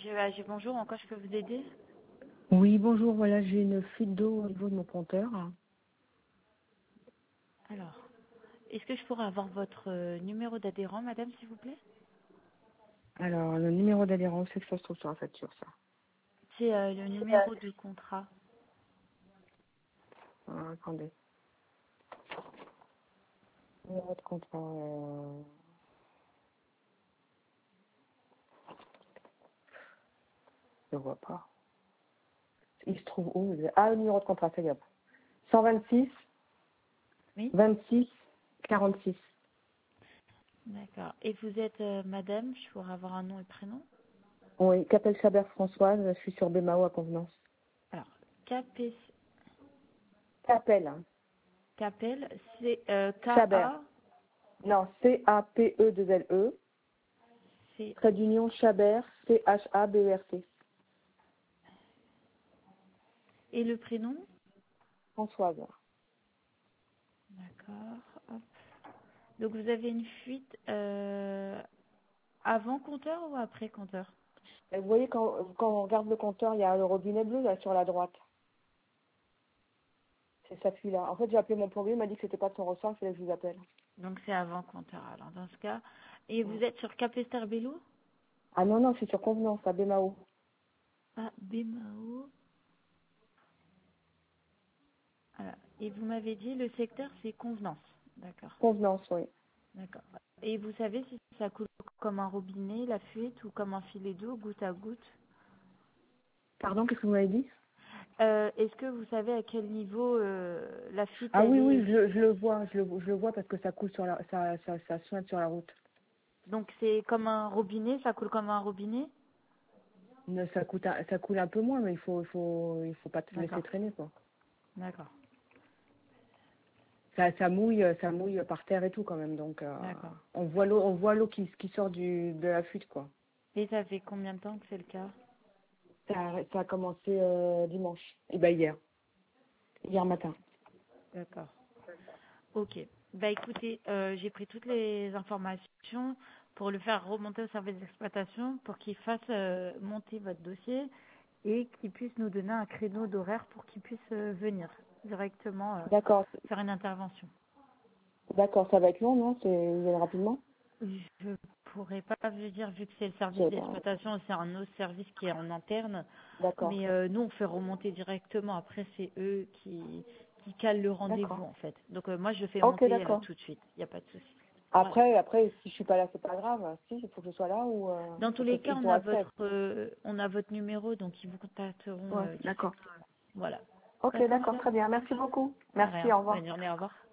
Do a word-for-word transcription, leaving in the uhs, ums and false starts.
G E A G, bonjour, en quoi je peux vous aider? Oui, bonjour, voilà, j'ai une fuite d'eau au niveau de mon compteur. Alors, est-ce que je pourrais avoir votre euh, numéro d'adhérent, madame, s'il vous plaît? Alors, le numéro d'adhérence, c'est que ça se trouve sur la facture, ça. C'est euh, le numéro de contrat. Ah, attendez. Numéro de contrat, euh... je vois pas. Il se trouve où? Ah, le numéro de contrat, c'est grave. cent vingt-six, Oui. vingt-six, quarante-six. D'accord. Et vous êtes euh, madame, je pourrais avoir un nom et prénom? Oui, Capelle Chabert Françoise, je suis sur B M A O à convenance. Alors, Capes, Capelle, hein. Capel, c'est euh, Chabert. K-A, Non, C A P E deux L E, c'est... trait d'union Chabert, C H A B E R T. Et le prénom? Françoise. D'accord. Hop. Donc vous avez une fuite euh, avant compteur ou après compteur? Et vous voyez, quand, quand on regarde le compteur, il y a le robinet bleu là sur la droite. C'est ça celui-là. En fait, j'ai appelé mon plombier, il m'a dit que c'était pas de son ressort, il fallait que je vous appelle. Donc c'est avant compteur, alors dans ce cas. Et vous Ouais. êtes sur Capesterbello? Ah non, non, c'est sur convenance, à B M A O. Ah, B M A O. Voilà. Et vous m'avez dit le secteur c'est convenance. D'accord. Convenance, oui. D'accord. Et vous savez si ça coule comme un robinet, la fuite, ou comme un filet d'eau, goutte à goutte? Pardon, qu'est-ce que vous m'avez dit? Euh, Est-ce que vous savez à quel niveau euh, la fuite Ah elle oui, est? oui, je, le- je le vois, je le, je le vois parce que ça coule sur la, ça, ça, ça sointe sur la route. Donc c'est comme un robinet, ça coule comme un robinet? Mais ça coûte, un- ça coule un peu moins, mais il faut, il faut, il faut pas te laisser D'accord. traîner, quoi. D'accord. Ça, ça mouille, ça mouille par terre et tout quand même, donc euh, D'accord. on voit l'eau, on voit l'eau qui, qui sort du, de la fuite, quoi. Et ça fait combien de temps que c'est le cas? Ça, a- ça a commencé euh, dimanche. Et ben hier, hier matin. D'accord. Ok. Bah écoutez, euh, j'ai pris toutes les informations pour le faire remonter au service d'exploitation pour qu'il fasse euh, monter votre dossier et qu'il puisse nous donner un créneau d'horaire pour qu'il puisse euh, venir directement euh, D'accord, faire une intervention. d'accord, ça va être long, non? C'est ils viennent rapidement? Je pourrais pas vous dire vu que c'est le Je service sais pas. d'exploitation, c'est un autre service qui est en interne, D'accord, mais euh, nous on fait remonter directement. Après c'est eux qui qui calent le rendez-vous d'accord. en fait. Donc euh, moi je fais Ok, monter euh, d'accord. tout de suite. Il n'y a pas de souci. Voilà. Après, après, si je suis pas là, c'est pas grave. Si, il faut que je sois là ou euh, Dans tous parce que les cas, ils on ont a accès. votre, euh, on a votre numéro, donc ils vous contacteront Ouais, euh, d'accord. directement. Voilà. Ok, D'accord, d'accord, madame? très bien. Merci beaucoup. De Merci, rien. au revoir. Bonne journée, au revoir.